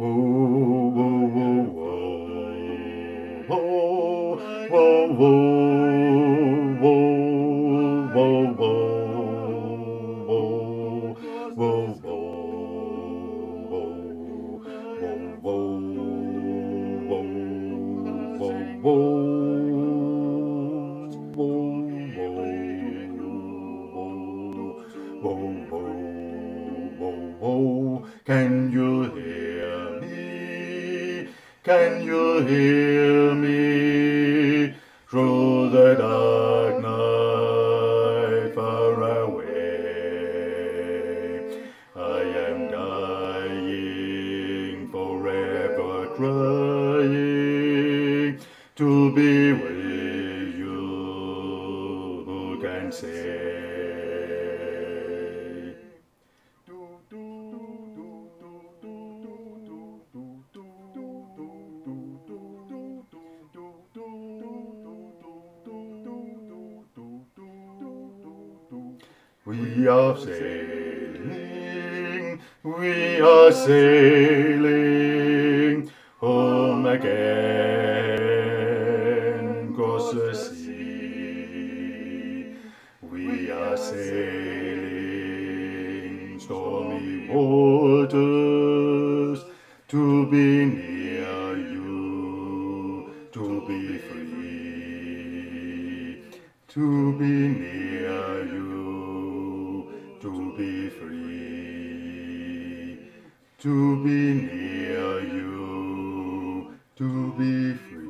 Can you hear me? Can you hear me? Through the dark night far away, I am dying, forever trying to be with you. Who can say? We are sailing home again, across the sea. We are sailing stormy waters to be near you, to be free, to be near you, to be free, to be near you, to be free.